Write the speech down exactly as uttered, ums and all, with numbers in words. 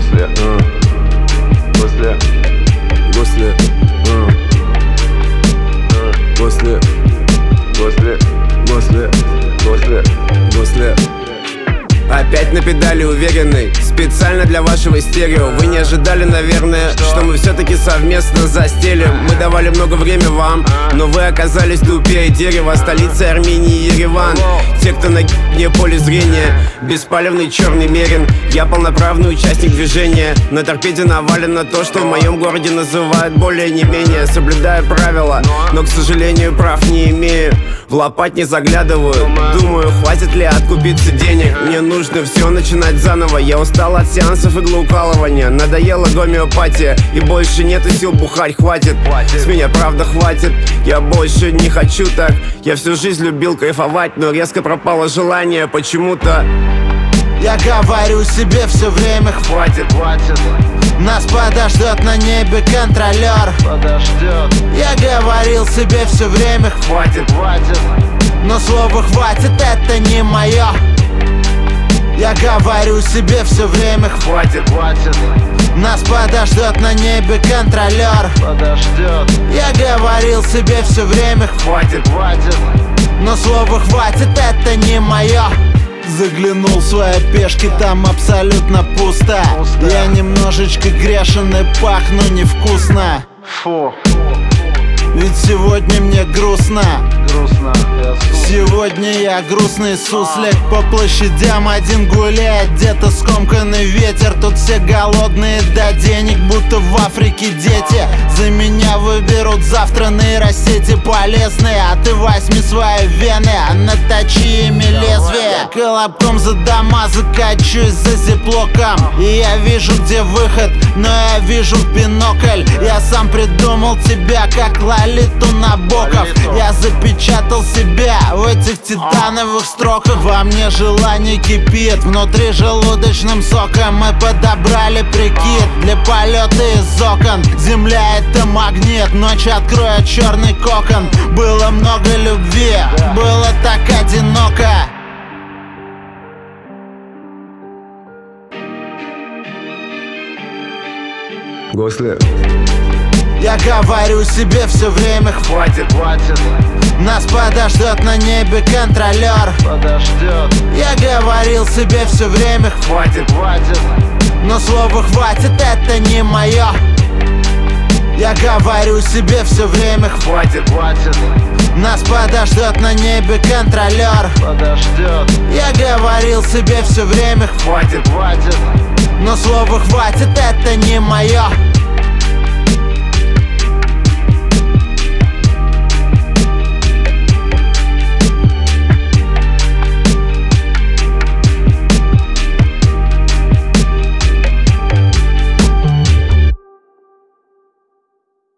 После, uh. После, После, uh. Uh. После, после, после, после. после. Опять на педали уверенный, специально для вашего стерео. Вы не ожидали, наверное, что мы все-таки совместно застелим. Мы давали много времени вам, но вы оказались тупее дерева. Столица Армении Ереван. Те, кто на не поле зрения, беспалевный черный мерин. Я полноправный участник движения. На торпеде навалено то, что в моем городе называют более не менее. Соблюдаю правила, но, к сожалению, прав не имею. В лопать не заглядываю, думаю, хватит ли откупиться денег. Мне нужно все начинать заново. Я устал от сеансов иглоукалывания. Надоела гомеопатия, и больше нету сил бухать, хватит. С меня правда хватит, я больше не хочу так. Я всю жизнь любил кайфовать, но резко пропало желание почему-то. Я говорю себе все время: Хватит, хватит. Нас подождет на небе контролер. Подождет, Я говорил себе все время: хватит, хватит. но слово «хватит» это не мое. Я говорю себе все время: хватит, Хватит, нас подождет на небе контролер. подождет, Я говорил себе все время: хватит, хватит. но слово «хватит» это не мое. Заглянул в свои пешки, там абсолютно пусто. Пусто. Я немножечко грешен и пахну невкусно. Фу, Ведь сегодня мне грустно. грустно, я слушаю. Сегодня я грустный суслик. По площадям один гуляет, где-то скомканный ветер. Тут все голодные до денег, будто в Африке дети. За меня выберут завтра нейросети полезные. А ты возьми свои вены, а наточи ими лезвие. Колобком за дома закачусь за зиплоком. И я вижу, где выход, но я вижу в бинокль. Я сам придумал тебя, как Лолиту Набоков. Я запечатал себя в этих титановых строках. Во мне желание кипит, внутри желудочным соком. Мы подобрали прикид для полета из окон. Земля — это магнит, ночь откроет черный кокон. Было много любви, было так одиноко. После, Я говорю себе все время: хватит, Хватит, нас подождет на небе контролер. подождет, Я говорил себе все время: хватит, хватит, но слово «хватит» это не мое. Я говорю себе все время: хватит, хватит, нас подождет на небе контролер. подождет, Я говорил себе все время: хватит, хватит, но слово «хватит» это не мое.